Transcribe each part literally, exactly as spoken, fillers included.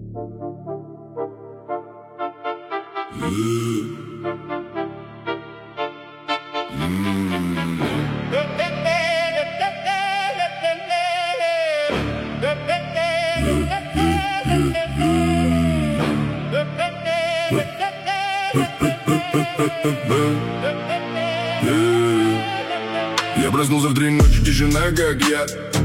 Я проснулся в три ночи, тишина как я.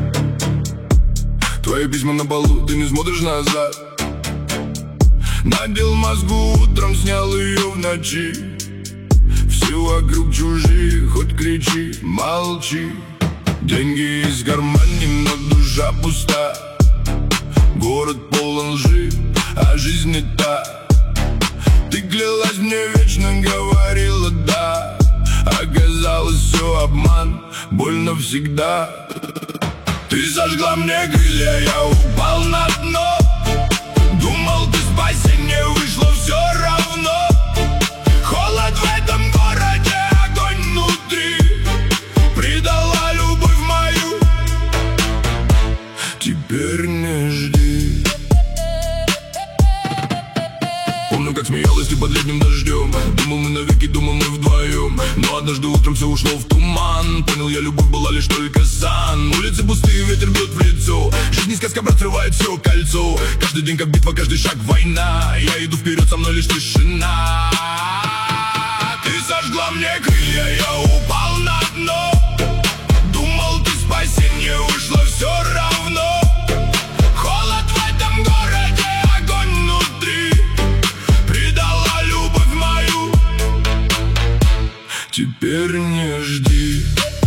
Твои письма на полу, ты не смотришь назад. Надел маску утром, снял ее в ночи. Все вокруг чужие, хоть кричи, молчи. Деньги из кармана, но душа пуста. Город полон лжи, а жизнь не та. Ты клялась мне вечно, говорила да. Оказалось все обман, больно всегда. Ты сожгла мне крылья, я упал на дно. Думал, ты спасение, вышло все равно. Холод в этом городе, огонь внутри. Предала любовь мою, теперь не жди. Помню, как смеялась ты под летним дождем. Думал, мы навеки, думал, мы вдвоем. Но однажды утром все ушло в туман. Понял я, любовь была лишь только сан. Улицы пустые, ветер бьет в лицо. Жизнь не сказка, брат, срывает все кольцо. Каждый день как битва, каждый шаг война. Я иду вперед, со мной лишь тишина. Ты сожгла мне крылья, я упал на дно. Думал, ты спасение, вышло все равно. Холод в этом городе, огонь внутри. Предала любовь мою, теперь не жди.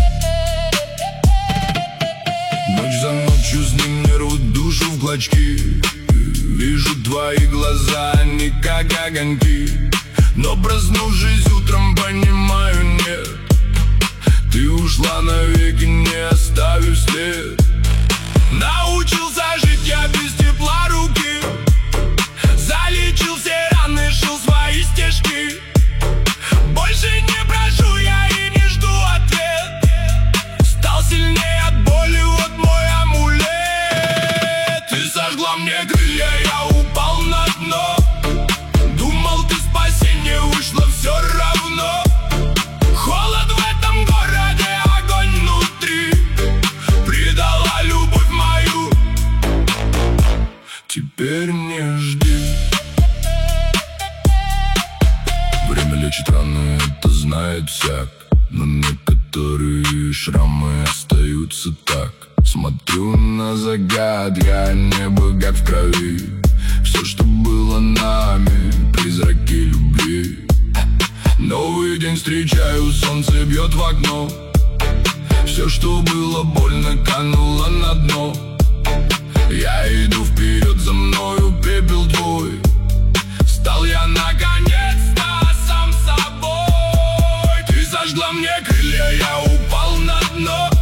Ночь за ночью с ним не рвут душу в клочки. Вижу твои глаза, они как огоньки. Но проснувшись утром, понимаю, нет. Ты ушла навеки, не оставив след. Научился жить я без тепла руки. Залечил все раны, шил свои стежки. Больше не прошу я и не жду ответ. Стал сильнее от боли, вот мой амулет. Ты сожгла мне крылья, я упал на дно. Думал, ты спасение, вышло все равно. Холод в этом городе, огонь внутри. Предала любовь мою, теперь не жди. Время лечит раны, это знает всяк. Но некоторые шрамы остаются так. Смотрю на закат, я небо как в крови. Все, что было нами, призраки любви. Новый день встречаю, солнце бьет в окно. Все, что было больно, кануло на дно. Я иду вперед, за мною пепел твой. Стал я наконец-то сам собой. Ты сожгла мне крылья, я упал на дно.